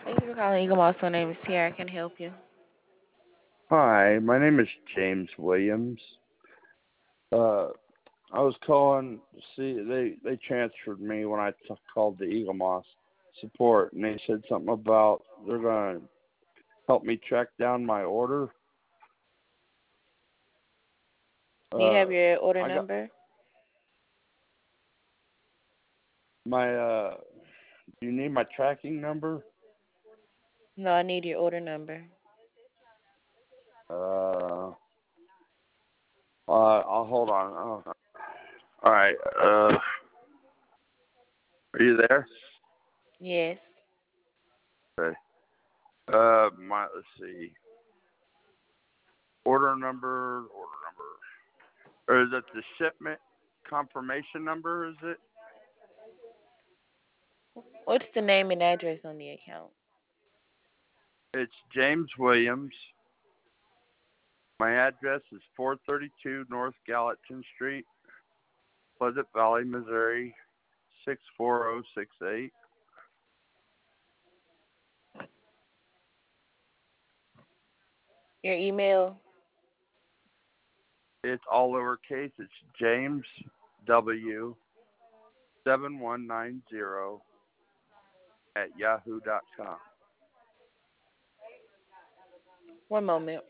Thank you for calling Eagle Moss. My name is Tiara. I can help you. Hi, my name is James Williams. Uh, I was calling to see they transferred me when called the Eagle Moss support, and they said something about they're gonna help me track down my order. Do you have Uh, your order I got number? my Do you need my tracking number? No, I need your order number. I'll hold on. All right. Are you there? Yes. Okay. Let's see. Order number. Or is it the shipment confirmation number? Is it? What's the name and address on the account? It's James Williams. My address is 432 North Gallatin Street, Pleasant Valley, Missouri, 64068. Your email? It's all lowercase. It's James W 7190 at yahoo.com. One moment.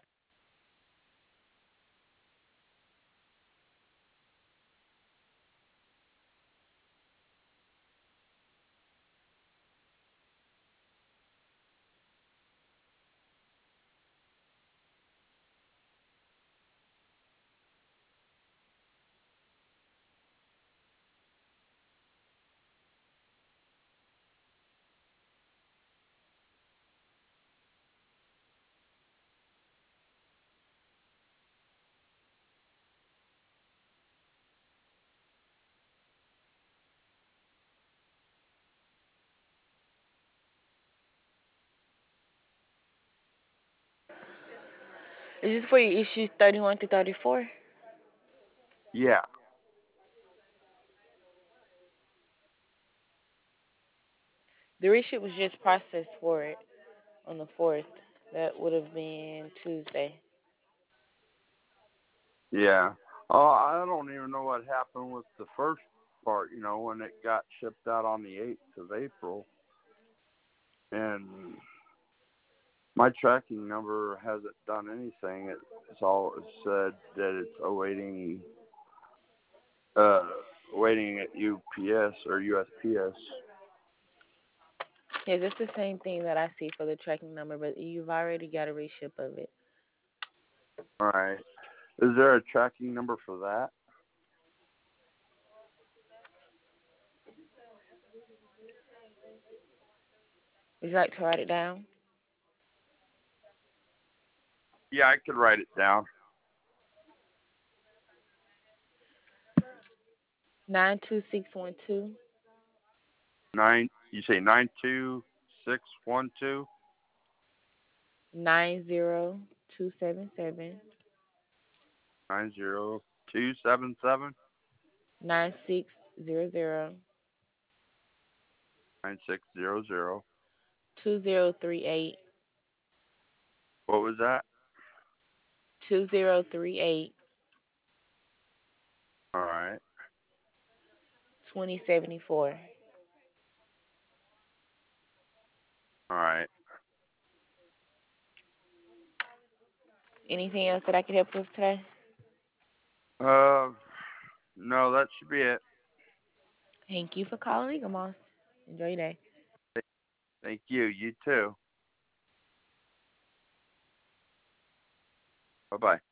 Is this for your issues 31 to 34? Yeah. The receipt was just processed for it on the 4th. That would have been Tuesday. Yeah. Oh, I don't even know what happened with the first part, when it got shipped out on the 8th of April. And my tracking number hasn't done anything. It's all said that it's waiting at UPS or USPS. Yes, it's the same thing that I see for the tracking number, but you've already got a reship of it. All right. Is there a tracking number for that? Would you like to write it down? Yeah, I could write it down. 92612. You say 92612? 90277 90277 9600 9600. 2038 What was that? 2038 All right. 2074. All right. Anything else that I could help you with today? Uh, no, that should be it. Thank you for calling Eagle Moss. Enjoy your day. Thank you. You too. Bye bye.